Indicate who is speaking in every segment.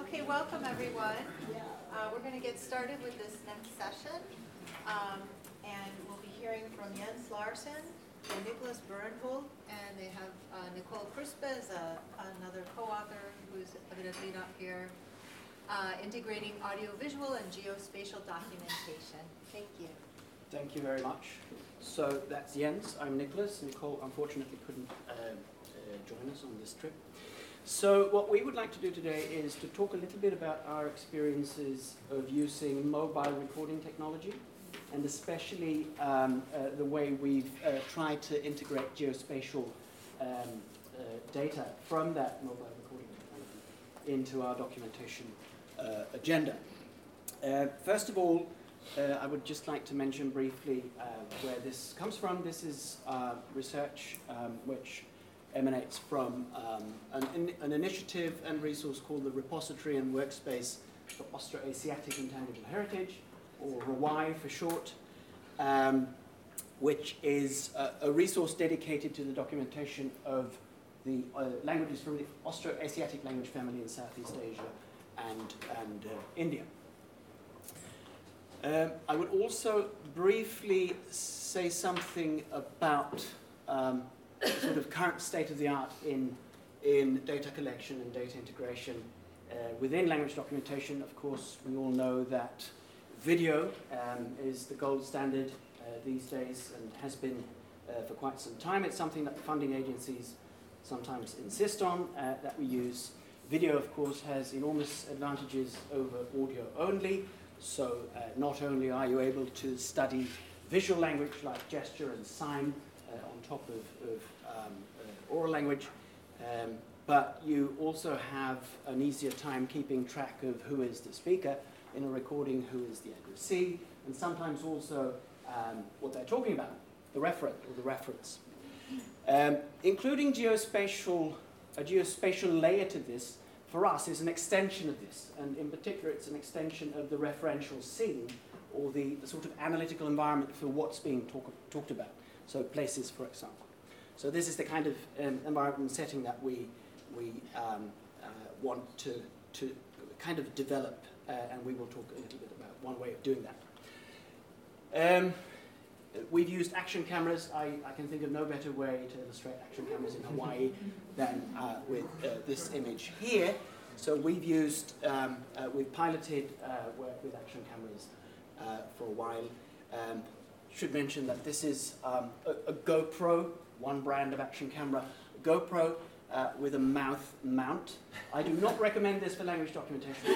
Speaker 1: Okay, welcome everyone. We're going to get started with this next session. And we'll be hearing from Jens Larsen and Nicholas Bernhold, and they have Nicole Crispa as another co-author who's evidently not here, integrating audiovisual and geospatial documentation. Thank you.
Speaker 2: Thank you very much. So that's Jens, I'm Nicholas. Nicole unfortunately couldn't join us on this trip. So what we would like to do today is to talk a little bit about our experiences of using mobile recording technology, and especially the way we've tried to integrate geospatial data from that mobile recording technology into our documentation agenda. First of all, I would just like to mention briefly where this comes from. This is research which emanates from an initiative and resource called the Repository and Workspace for Austroasiatic Intangible Heritage, or RAWAI for short, which is a resource dedicated to the documentation of the languages from the Austroasiatic language family in Southeast Asia and India. I would also briefly say something about the sort of current state of the art in data collection and data integration within language documentation. Of course, we all know that video is the gold standard these days and has been for quite some time. It's something that the funding agencies sometimes insist on that we use. Video, of course, has enormous advantages over audio only. So not only are you able to study visual language like gesture and sign on top of oral language, but you also have an easier time keeping track of who is the speaker in a recording, who is the addressee, and sometimes also what they're talking about, the referent or the reference. Including a geospatial layer to this, for us, is an extension of this, and in particular it's an extension of the referential scene, or the sort of analytical environment for what's being talked about. So places, for example. So this is the kind of environment and setting that we want to kind of develop, and we will talk a little bit about one way of doing that. We've used action cameras. I can think of no better way to illustrate action cameras in Hawaii than with this image here. So we've piloted work with action cameras for a while. Should mention that this is a GoPro, one brand of action camera, GoPro with a mouth mount. I do not recommend this for language documentation.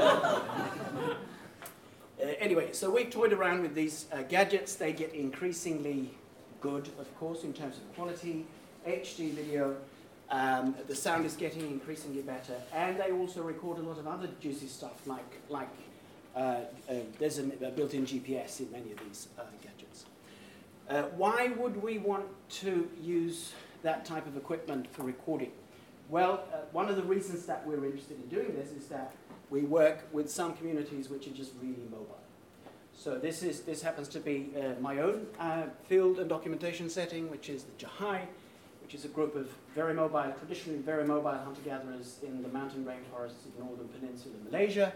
Speaker 2: Anyway, so we've toyed around with these gadgets. They get increasingly good, of course, in terms of quality, HD video. The sound is getting increasingly better, and they also record a lot of other juicy stuff, like there's a built-in GPS in many of these gadgets. Why would we want to use that type of equipment for recording? Well, one of the reasons that we're interested in doing this is that we work with some communities which are just really mobile. So this happens to be my own field and documentation setting, which is the Jahai, which is a group of traditionally very mobile hunter-gatherers in the mountain rainforests of the northern peninsula of Malaysia.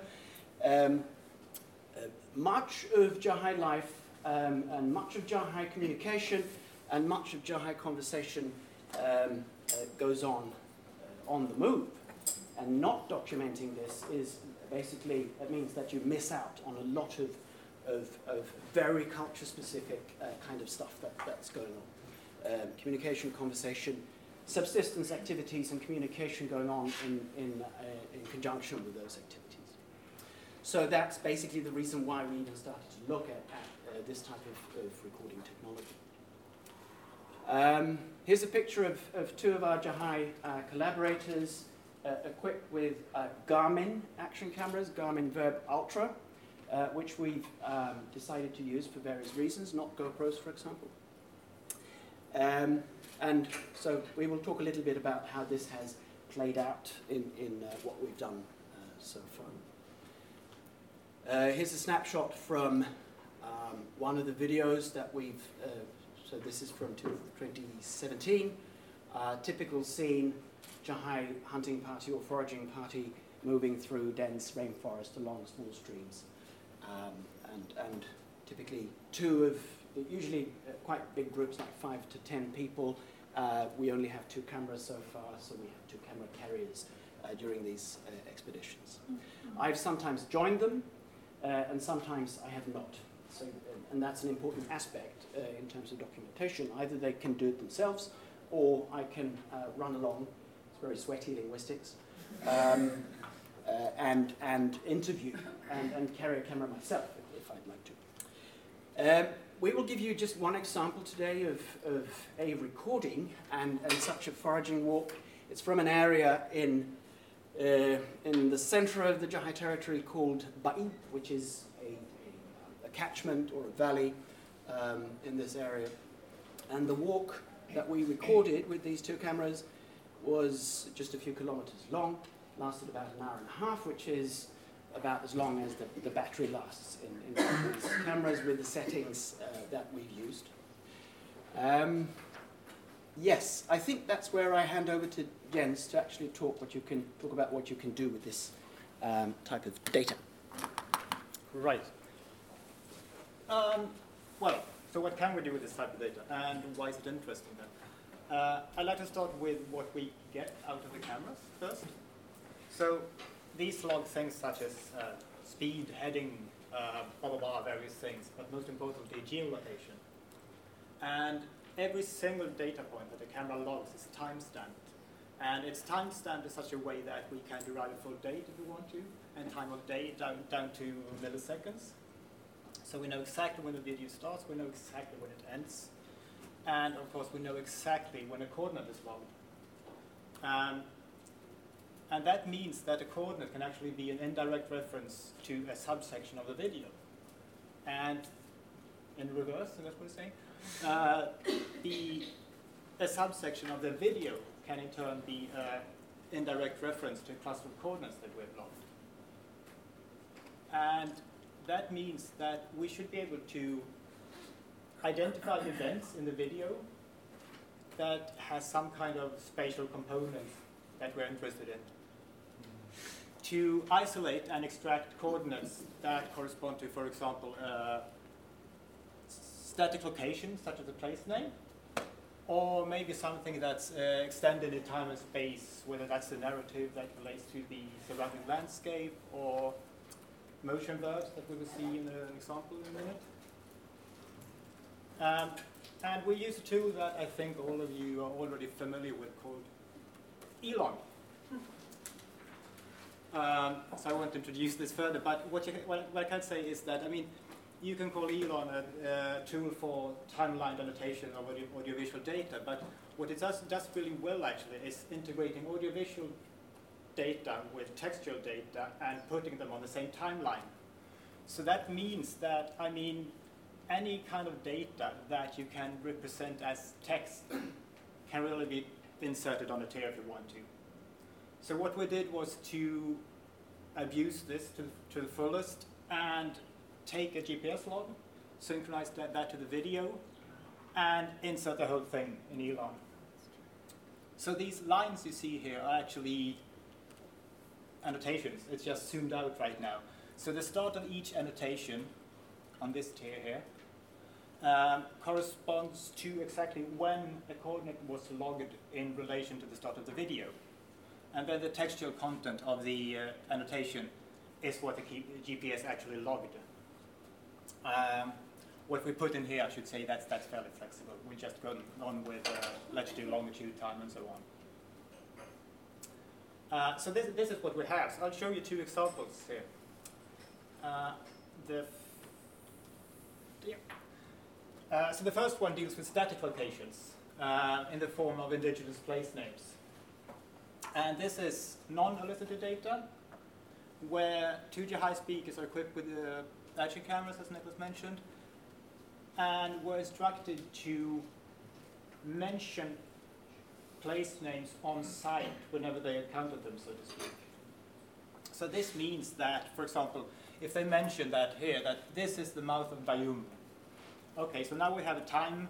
Speaker 2: Much of Jahai life and much of Jahai communication and much of Jahai conversation goes on the move. And not documenting this is basically, it means that you miss out on a lot of very culture-specific kind of stuff that's going on. Communication, conversation, subsistence activities, and communication going on in conjunction with those activities. So that's basically the reason why we even started to look at this type of recording technology. Here's a picture of two of our Jahai collaborators equipped with Garmin action cameras, Garmin Verb Ultra, which we've decided to use for various reasons, not GoPros, for example. And so we will talk a little bit about how this has played out in what we've done so far. Here's a snapshot from one of the videos that we've, so this is from 2017, typical scene, Jahai hunting party or foraging party moving through dense rainforest along small streams. And typically usually quite big groups, like 5 to 10 people. We only have 2 cameras so far, so we have 2 camera carriers during these expeditions. I've sometimes joined them, and sometimes I have not. So, and that's an important aspect in terms of documentation. Either they can do it themselves, or I can run along. It's very sweaty linguistics, and interview and carry a camera myself if I'd like to. We will give you just one example today of a recording and such a foraging walk. It's from an area in the center of the Jahai territory called Ba'i, which is a catchment or a valley in this area. And the walk that we recorded with these 2 cameras was just a few kilometers long, lasted about an hour and a half, which is about as long as the battery lasts in these cameras with the settings that we've used. Yes, I think that's where I hand over to Jens to actually talk about what you can do with this type of data.
Speaker 3: Right. So what can we do with this type of data, and why is it interesting then? I'd like to start with what we get out of the cameras first. So these log things such as speed, heading, blah, blah, blah, various things, but most importantly, geolocation. And every single data point that the camera logs is time-stamped. And it's time-stamped in such a way that we can derive a full date if we want to, and time of day down to milliseconds. So we know exactly when the video starts, we know exactly when it ends, and of course we know exactly when a coordinate is logged. And that means that a coordinate can actually be an indirect reference to a subsection of the video. And in reverse, that's what it's saying, a subsection of the video can in turn be an indirect reference to a cluster of coordinates that we've logged. And that means that we should be able to identify events in the video that has some kind of spatial component that we're interested in. To isolate and extract coordinates that correspond to, for example, static location, such as a place name, or maybe something that's extended in time and space, whether that's a narrative that relates to the surrounding landscape, or motion verbs that we will see in an example in a minute. And we use a tool that I think all of you are already familiar with called Elon. So I won't introduce this further, but what I can say is that, I mean, you can call Elon a tool for timeline annotation of audiovisual data, but what it does really well actually is integrating audiovisual data with textual data and putting them on the same timeline. So that means that, I mean, any kind of data that you can represent as text can really be inserted on a tier if you want to. So what we did was to abuse this to the fullest and take a GPS log, synchronize that to the video, and insert the whole thing in Elon. So these lines you see here are actually annotations. It's just zoomed out right now. So the start of each annotation on this tier here corresponds to exactly when a coordinate was logged in relation to the start of the video. And then the textual content of the annotation is what the GPS actually logged. What we put in here, I should say, that's fairly flexible. We just go on with latitude, longitude, time, and so on. So this is what we have. So I'll show you 2 examples here. So the first one deals with static locations in the form of indigenous place names. And this is non-elicited data, where 2 Jahai speakers are equipped with action cameras, as Nicholas mentioned, and were instructed to mention place names on site whenever they encountered them, so to speak. So this means that, for example, if they mention that here, that this is the mouth of Bayum. Okay, so now we have a time.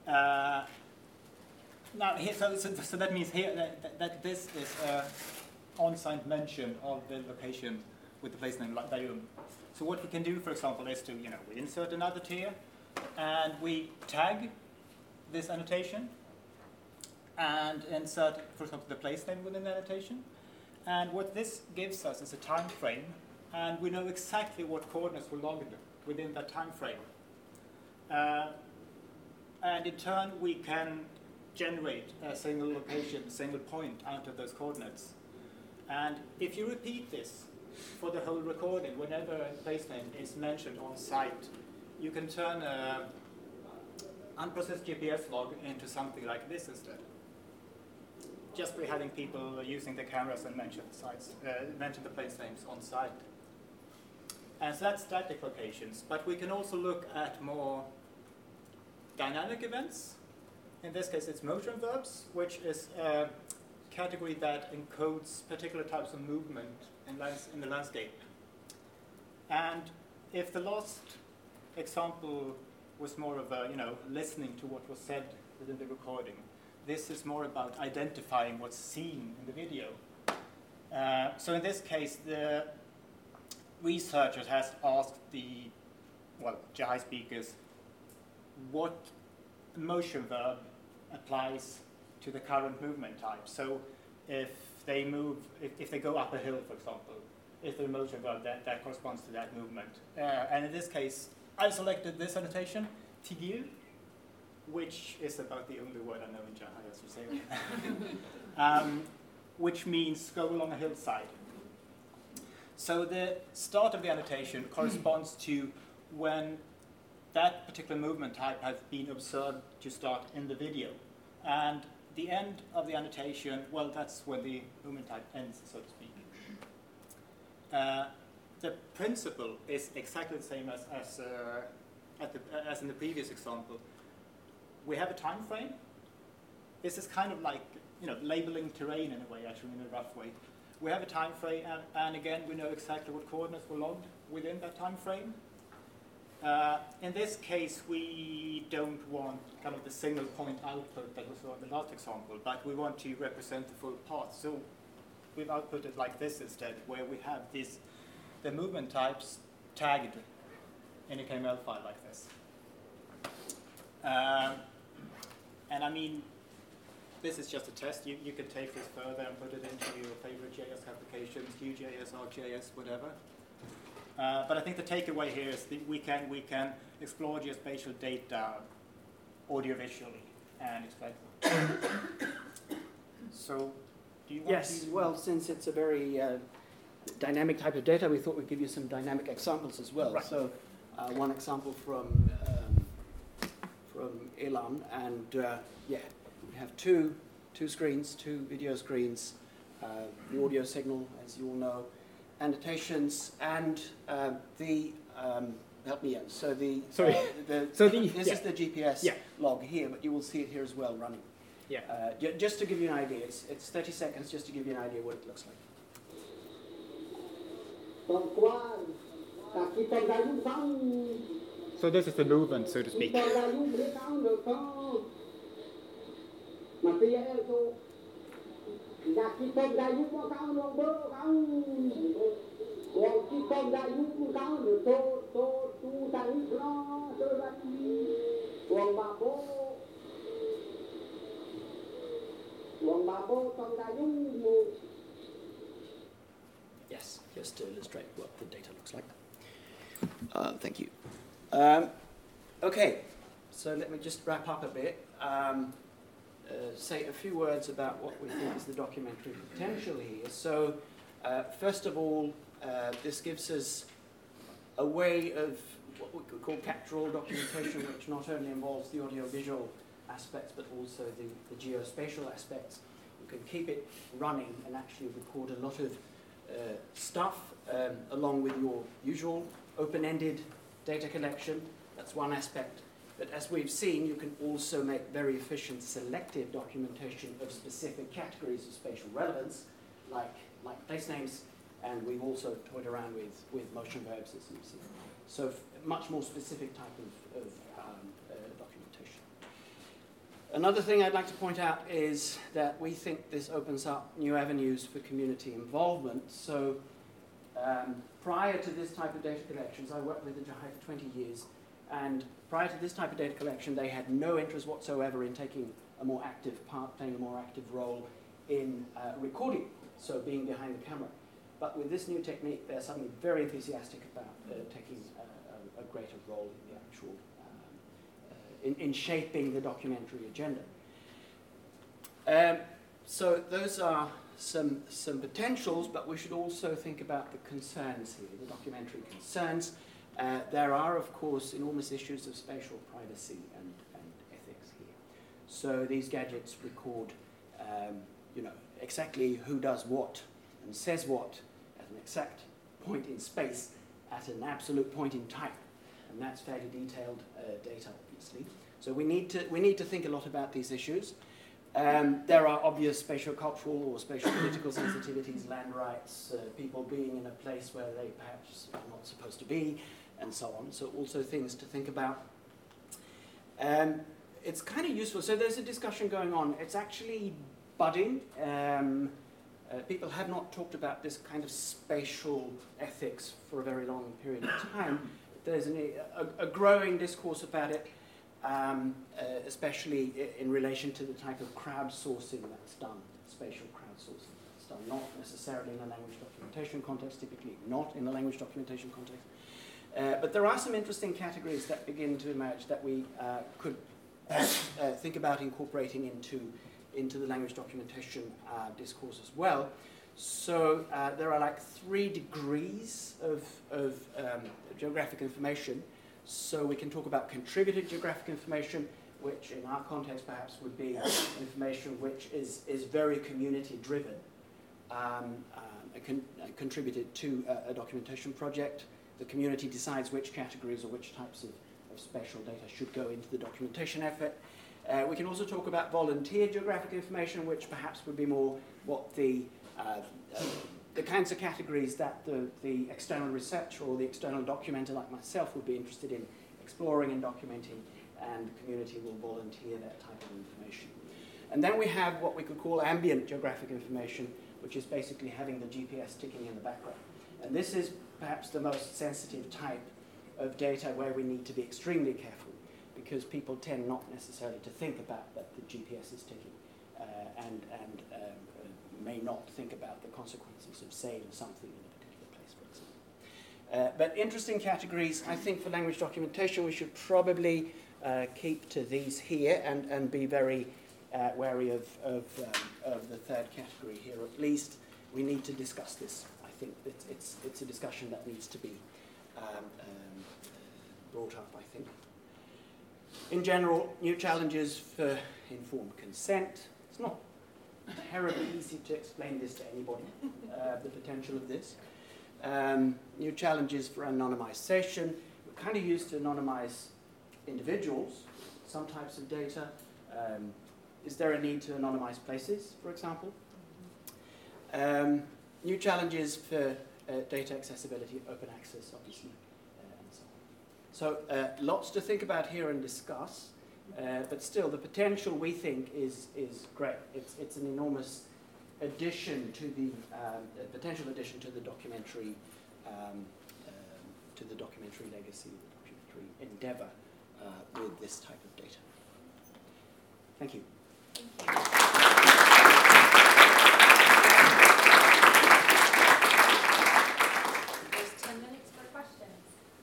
Speaker 3: Now here, so that means here that this is on-site mention of the location with the place name Dayum. So what we can do, for example, is to, we insert another tier and we tag this annotation and insert, for example, the place name within the annotation. And what this gives us is a time frame, and we know exactly what coordinates were logged within that time frame. And in turn, we can generate a single location, single point out of those coordinates. And if you repeat this for the whole recording, whenever a place name is mentioned on site, you can turn an unprocessed GPS log into something like this instead. Just by having people using the cameras and mention the place names on site. And so that's static locations, but we can also look at more dynamic events. In this case, it's motion verbs, which is a category that encodes particular types of movement in the landscape. And if the last example was more of a, listening to what was said within the recording, this is more about identifying what's seen in the video. So in this case, the researchers has asked the Jahai speakers what motion verb applies to the current movement type. So if they go up a hill, for example, is there a motion verb that corresponds to that movement? And in this case, I selected this annotation, tigil, which is about the only word I know in Jahai, as you say, which means go along a hillside. So the start of the annotation corresponds to when that particular movement type has been observed to start in the video. And the end of the annotation, that's when the movement type ends, so to speak. The principle is exactly the same as in the previous example. We have a time frame. This is kind of like labeling terrain in a way, actually, in a rough way. We have a time frame, and again, we know exactly what coordinates were logged within that time frame. In this case, we don't want kind of the single point output that we saw in the last example, but we want to represent the full path. So we've outputted like this instead, where we have the movement types tagged in a KML file like this. And I mean, this is just a test. You can take this further and put it into your favorite JS applications, Vue.js, ArcGIS, whatever. But I think the takeaway here is that we can explore geospatial data audiovisually and explain them. So, do you want to?
Speaker 2: Well, since it's a very dynamic type of data, we thought we'd give you some dynamic examples as well.
Speaker 3: Right.
Speaker 2: So, one example from Elan, and we have two screens, two video screens, the audio signal, as you all know, annotations, and help me out. So this is the GPS log here, but you will see it here as well running.
Speaker 3: Yeah.
Speaker 2: Just to give you an idea, it's 30 seconds just to give you an idea what it looks like.
Speaker 3: So this is the movement, so to speak.
Speaker 2: Yes, just to illustrate what the data looks like. Thank you. Okay, so let me just wrap up a bit. Say a few words about what we think is the documentary potential here. So, first of all, this gives us a way of what we could call capture-all documentation, which not only involves the audio-visual aspects, but also the geospatial aspects. You can keep it running and actually record a lot of stuff along with your usual open-ended data collection. That's one aspect. But as we've seen, you can also make very efficient selective documentation of specific categories of spatial relevance, like place names, and we've also toyed around with motion verbs, as you've seen. So much more specific type of documentation. Another thing I'd like to point out is that we think this opens up new avenues for community involvement. So prior to this type of data collections, I worked with the Jahai for 20 years, and prior to this type of data collection, they had no interest whatsoever in taking a more active part, playing a more active role in recording, so being behind the camera. But with this new technique, they're suddenly very enthusiastic about taking a greater role in the actual, in shaping the documentary agenda. So those are some potentials, but we should also think about the concerns here, the documentary concerns. There are, of course, enormous issues of spatial privacy and ethics here. So these gadgets record, exactly who does what and says what at an exact point in space at an absolute point in time, and that's fairly detailed data, obviously. So we need to think a lot about these issues. There are obvious spatial-cultural or spatial-political sensitivities, land rights, people being in a place where they perhaps are not supposed to be, and so on. So also things to think about. It's kind of useful. So there's a discussion going on. It's actually budding. People have not talked about this kind of spatial ethics for a very long period of time. There's a growing discourse about it. Especially in relation to the type of crowdsourcing that's done, spatial crowdsourcing that's done, not necessarily in a language documentation context, typically not in the language documentation context. But there are some interesting categories that begin to emerge that we could think about incorporating into the language documentation discourse as well. So there are like 3 degrees of geographic information. So we can talk about contributed geographic information, which in our context perhaps would be information which is very community-driven, contributed to a documentation project. The community decides which categories or which types of spatial data should go into the documentation effort. We can also talk about volunteer geographic information, which perhaps would be more what the kinds of categories that the external researcher or the external documenter like myself would be interested in exploring and documenting, and the community will volunteer that type of information. And then we have what we could call ambient geographic information, which is basically having the GPS ticking in the background. And this is perhaps the most sensitive type of data where we need to be extremely careful, because people tend not necessarily to think about that the GPS is ticking and may not think about the consequences of saying something in a particular place, for example. But interesting categories. I think for language documentation we should probably keep to these here and be very wary of the third category here. At least we need to discuss this. I think it's a discussion that needs to be brought up, I think. In general, new challenges for informed consent. It's not terribly easy to explain this to anybody, the potential of this. New challenges for anonymization. We're kind of used to anonymize individuals, some types of data. Is there a need to anonymize places, for example? New challenges for data accessibility, open access, obviously, and so on. So lots to think about here and discuss. But still, the potential we think is great. It's an enormous addition to the potential addition to the documentary legacy, the documentary endeavor with this type of data. Thank you.
Speaker 1: There's 10 minutes for questions.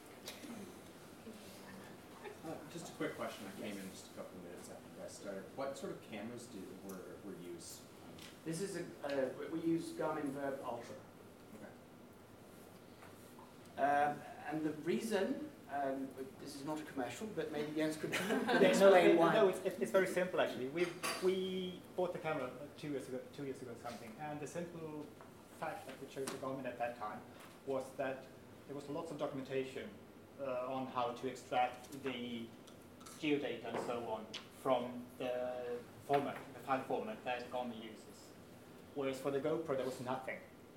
Speaker 4: Just a quick question. I came in just a couple of minutes after you guys started. What sort of cameras were used?
Speaker 2: This is we use Garmin Verb Ultra.
Speaker 4: Okay.
Speaker 2: And the reason, this is not a commercial, but maybe Jens could explain why.
Speaker 3: No, it's very simple actually. We bought the camera 2 years ago something, and the simple fact that we chose the Garmin at that time was that there was lots of documentation on how to extract the geodata and so on from the file format that Garmin uses. Whereas for the GoPro there was nothing.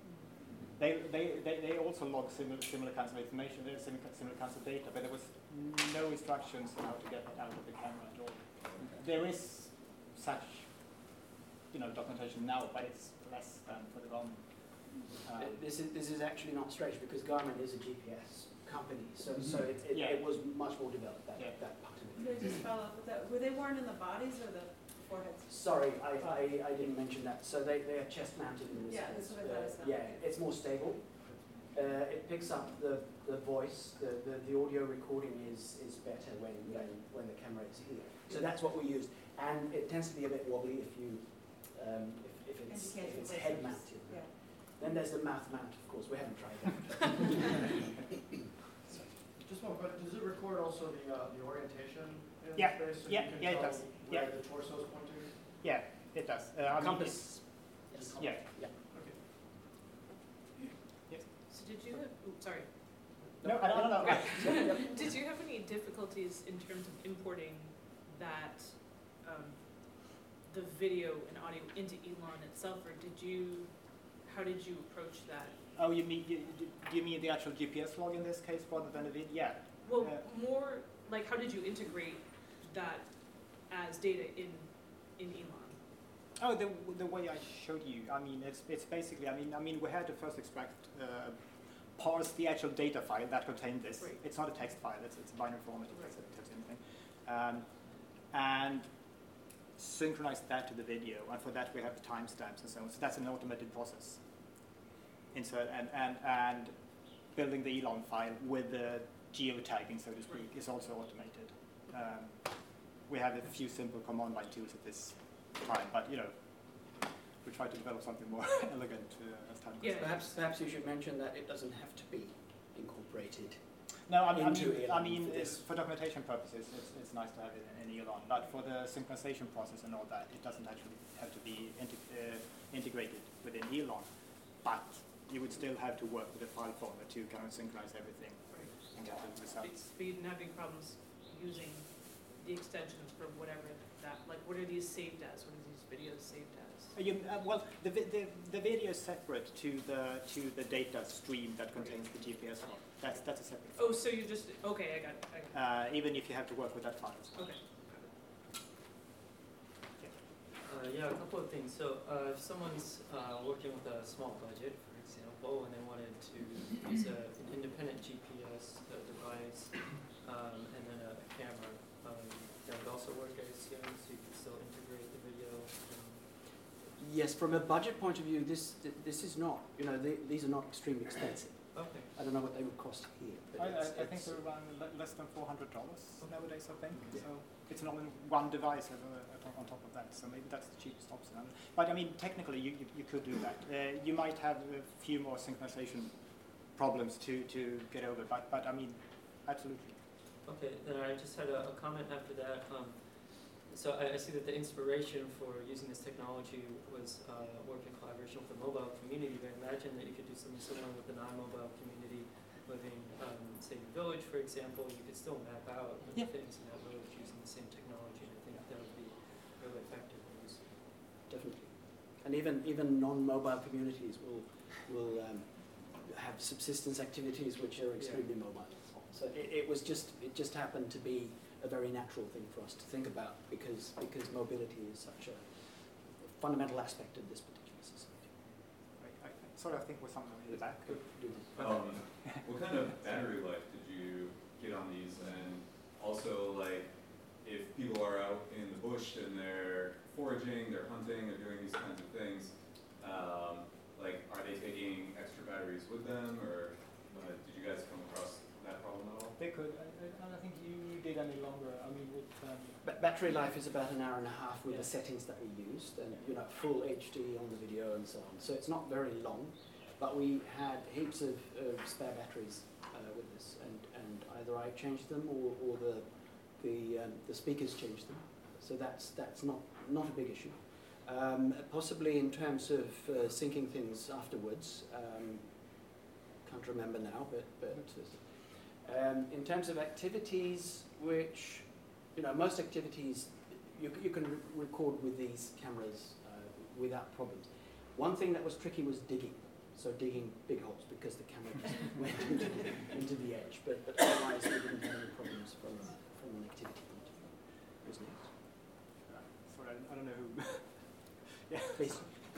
Speaker 3: They also log similar kinds of information, similar kinds of data, but there was no instructions on how to get that out of the camera at all. There is such, documentation now, but it's less than for the ROM.
Speaker 2: This is actually not strange because Garmin is a GPS company, so
Speaker 3: Yeah.
Speaker 2: it was much more developed that part of
Speaker 5: Can I
Speaker 2: it.
Speaker 5: just follow up with that? Were they worn in the bodies or the foreheads?
Speaker 2: Sorry, I didn't mention that. So they are chest mounted in this.
Speaker 5: Yeah, that's what I thought it sounded
Speaker 2: Yeah,
Speaker 5: like.
Speaker 2: it's more stable. It picks up the voice. The audio recording is better when the camera is here. So that's what we used, and it tends to be a bit wobbly if you if it's head mounted.
Speaker 5: Yeah.
Speaker 2: Then there's the mouth mount, of course. We haven't tried that.
Speaker 6: Just one question, does it record also the orientation in
Speaker 3: Yeah,
Speaker 6: space? So
Speaker 3: yeah,
Speaker 6: you can
Speaker 3: yeah, it
Speaker 6: tell
Speaker 3: does.
Speaker 6: where
Speaker 3: Yeah.
Speaker 6: the torso is pointing?
Speaker 3: Yeah, it does.
Speaker 2: Compass. Yes.
Speaker 3: Yeah.
Speaker 6: Okay.
Speaker 7: So did you have, sorry,
Speaker 3: No, I don't know.
Speaker 7: did you have any difficulties in terms of importing that, the video and audio into Elon itself, or how did you approach that?
Speaker 3: Oh, do you mean the actual GPS log in this case rather than a video? Yeah.
Speaker 7: Well, more like how did you integrate that as data in Elon?
Speaker 3: Oh, the way I showed you. I mean, it's basically. I mean, we had to first parse the actual data file that contained this.
Speaker 7: Right.
Speaker 3: It's not a text file. It's a binary format. It
Speaker 7: Right.
Speaker 3: tells you anything. And synchronize that to the video, and for that we have the timestamps and so on. So that's an automated process. Insert and building the Elon file with the geotagging, so to speak, is also automated. We have a few simple command line tools at this time, but we try to develop something more elegant as time goes.
Speaker 7: Yeah.
Speaker 2: Perhaps you should mention that it doesn't have to be incorporated.
Speaker 3: No, I
Speaker 2: Elon
Speaker 3: mean,
Speaker 2: for this.
Speaker 3: for documentation purposes, it's nice to have it in Elon, but for the synchronization process and all that, it doesn't actually have to be integrated within Elon. But you would still have to work with the file format to kind of synchronize everything and get the results.
Speaker 7: But you didn't have any problems using the extensions for whatever that, like what are these saved as? What are these videos saved as?
Speaker 3: Well, the video is separate to the data stream that contains the GPS log. That's a separate file.
Speaker 7: Oh, so you just, okay, I got it.
Speaker 3: Even if you have to work with that file.
Speaker 7: Okay.
Speaker 8: Yeah, a couple of things. So if someone's working with a small budget, for example, and they wanted to use an independent GPS device and then a camera, that would also work, I assume, so you can still integrate the video.
Speaker 2: Yes, from a budget point of view, this is not. These are not extremely expensive.
Speaker 8: Okay.
Speaker 2: I don't know what they would cost here, but
Speaker 3: I think they're around less than $400 nowadays, I think.
Speaker 2: Yeah.
Speaker 3: So it's an all-in-one device on top of that, so maybe that's the cheapest option. But I mean, technically, you could do that. You might have a few more synchronization problems to get over, but I mean, absolutely.
Speaker 8: Okay, then I just had a comment after that. So I see that the inspiration for using this technology was work in collaboration with the mobile community. But I imagine that you could do something similar with the non-mobile community living, say, in a village, for example. You could still map out
Speaker 3: Yeah.
Speaker 8: things in that village using the same technology. And I think that would be really effective and useful.
Speaker 2: definitely. And even non-mobile communities will have subsistence activities which are extremely mobile. So it just happened to be a very natural thing for us to think about because mobility is such a fundamental aspect of this particular society.
Speaker 3: Sorry, I think we're somewhere in the back.
Speaker 9: What kind of battery life did you get on these? And also, like, if people are out in the bush and they're foraging, they're hunting, they're doing these kinds of things, like, are they taking extra batteries with them, or did you guys come across that problem at all?
Speaker 3: They could. I don't think you did any longer. I mean, with
Speaker 2: Battery life is about an hour and a half with the settings that we used, and full HD on the video and so on. So it's not very long, but we had heaps of spare batteries with this, and either I changed them or the speakers changed them. So that's not a big issue. Possibly in terms of syncing things afterwards, can't remember now, but in terms of activities, which most activities you can record with these cameras without problems. One thing that was tricky was digging. So digging big holes because the camera just went into the edge. But otherwise we didn't have any problems from an activity point of view. Who's next?
Speaker 3: sorry, I don't know who. Yeah.
Speaker 2: Please.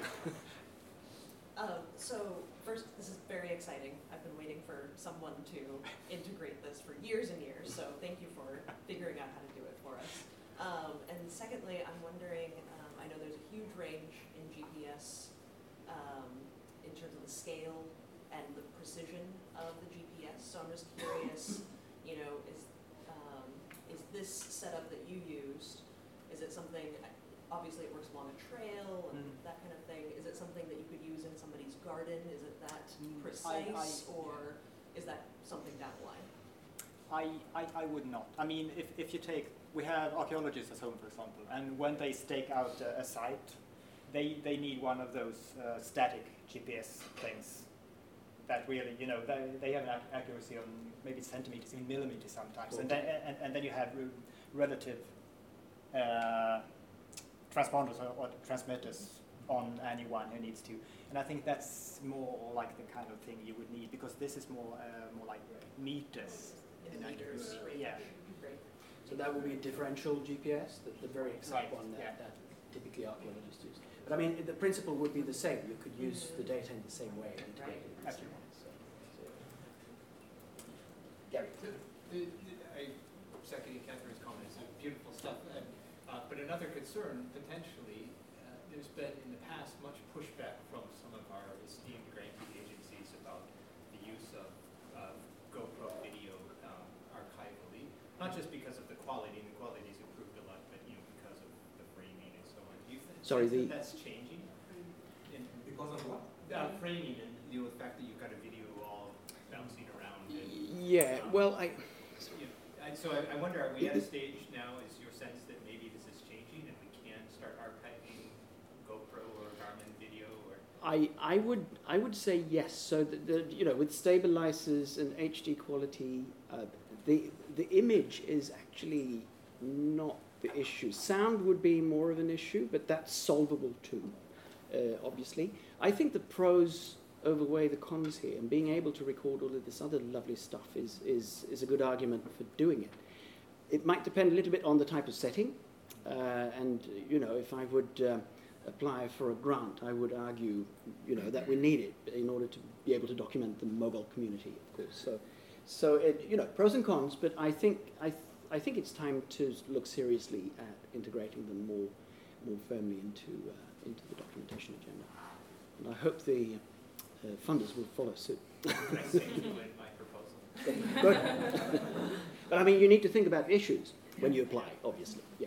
Speaker 10: So first, this is very exciting. I've been waiting for someone to integrate this for years and years, so thank you for figuring out how to do it for us. And secondly, I'm wondering, I know there's a huge range in GPS in terms of the scale and the precision of the GPS, so I'm just curious, you know, is this setup that you used, is it something, obviously it works along a trail and that kind of thing. Is it something that you could use in somebody's garden? Is it that precise, or is that something down the line?
Speaker 3: I would not. I mean, if you take, we have archaeologists at home, for example, and when they stake out a site, they need one of those static GPS things that really, you know, they have an accuracy on maybe centimeters, in millimeters sometimes, and then you have relative transponders or transmitters on anyone who needs to, and I think that's more like the kind of thing you would need, because this is more like meters in accuracy. Yeah.
Speaker 10: Great.
Speaker 2: So that would be a differential GPS, the very exact
Speaker 3: Right,
Speaker 2: one
Speaker 3: yeah.
Speaker 2: that typically archaeologists use. But I mean, the principle would be the same. You could use the data in the same way and integrate it in the same way. Gary.
Speaker 11: I second Catherine's comments. Beautiful stuff. But another concern, potentially, there's been in the past much pushback from some of our esteemed granting agencies about the use of GoPro video archivally, not just because of the quality, and the quality's improved a lot, but because of the framing and so on. Do you think that's changing?
Speaker 9: Because of what?
Speaker 11: Framing and the fact that you've got a video all bouncing around. And,
Speaker 2: Yeah, well,
Speaker 11: so I wonder, are we at a stage now, is your sense that maybe this is changing and we can start archiving GoPro or Garmin video? Or
Speaker 2: I would say yes. So with stabilizers and HD quality, the image is actually not the issue. Sound would be more of an issue, but that's solvable too, obviously. I think the pros overweigh the cons here, and being able to record all of this other lovely stuff is a good argument for doing it. It might depend a little bit on the type of setting, and if I would apply for a grant, I would argue that we need it in order to be able to document the mobile community, of course. So pros and cons, but I think it's time to look seriously at integrating them more firmly into the documentation agenda, and I hope the funders will follow suit.
Speaker 11: I second my proposal.
Speaker 2: Good. But I mean, you need to think about issues when you apply, obviously. Yeah.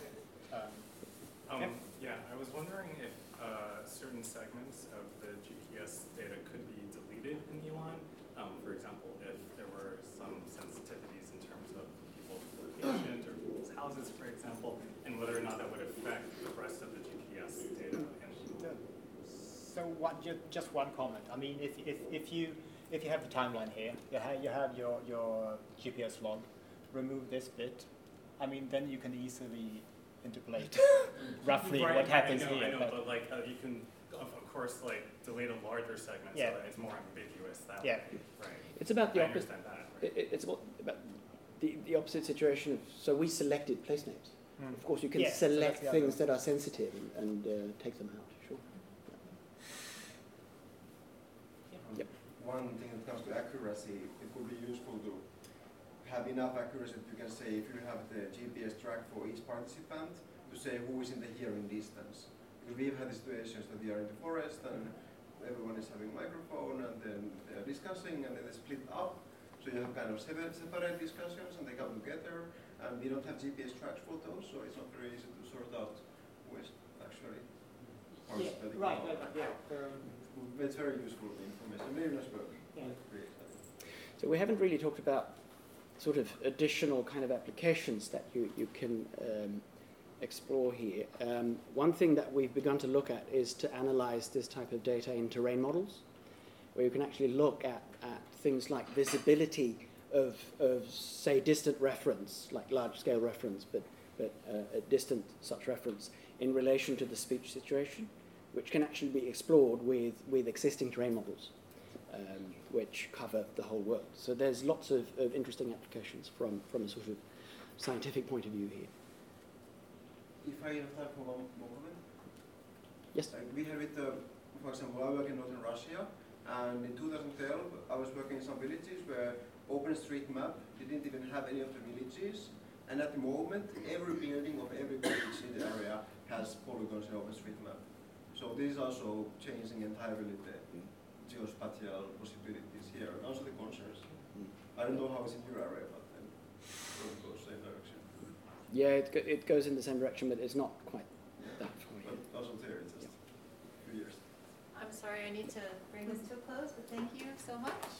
Speaker 12: Yeah, I was wondering if certain segments of the GPS data could be deleted in Elon. For example, if there were some sensitivities in terms of people's locations or people's houses, for example, and whether or not that would affect the rest of the GPS data.
Speaker 3: So just one comment. I mean, if you have the timeline here, you have your GPS log. Remove this bit. I mean, then you can easily interpolate roughly what happens here.
Speaker 12: I know, but like you can, of course, like delete a larger segment so that it's more ambiguous that way. Right.
Speaker 2: It's about the
Speaker 12: I
Speaker 2: opposite.
Speaker 12: understand that. Right.
Speaker 2: It's about the opposite situation. So we selected place names. Of course, you can select things that are sensitive and take them out. Sure. Yep.
Speaker 13: One thing that comes to accuracy, it would be useful to have enough accuracy that you can say, if you have the GPS track for each participant, to say who is in the hearing distance. Because we've had situations that we are in the forest and everyone is having a microphone and then they are discussing and then they split up. So you have kind of separate discussions and they come together, and we don't have GPS tracks for those, so it's not very easy to sort out who is actually participating.
Speaker 3: Right.
Speaker 13: It's very useful information. Very nice work.
Speaker 2: So we haven't really talked about sort of additional kind of applications that you can explore here. One thing that we've begun to look at is to analyze this type of data in terrain models, where you can actually look at things like visibility of say, distant reference, like large-scale reference, but a distant such reference in relation to the speech situation, which can actually be explored with existing terrain models, which cover the whole world. So there's lots of interesting applications from a sort of scientific point of view here.
Speaker 13: if I have time for one more comment.
Speaker 2: Yes.
Speaker 13: Like we have it, for example, I work in northern Russia, and in 2012 I was working in some villages where OpenStreetMap didn't even have any of the villages, and at the moment every building of every village in the area has polygons in OpenStreetMap. So this is also changing entirely the geospatial possibilities here, and also the concerns. I don't know how it's in your area, but then it goes the same direction.
Speaker 2: Yeah, it goes in the same direction, but it's not quite that far.
Speaker 13: But also there, it's just a few years.
Speaker 1: I'm sorry, I need to bring this to a close, but thank you so much.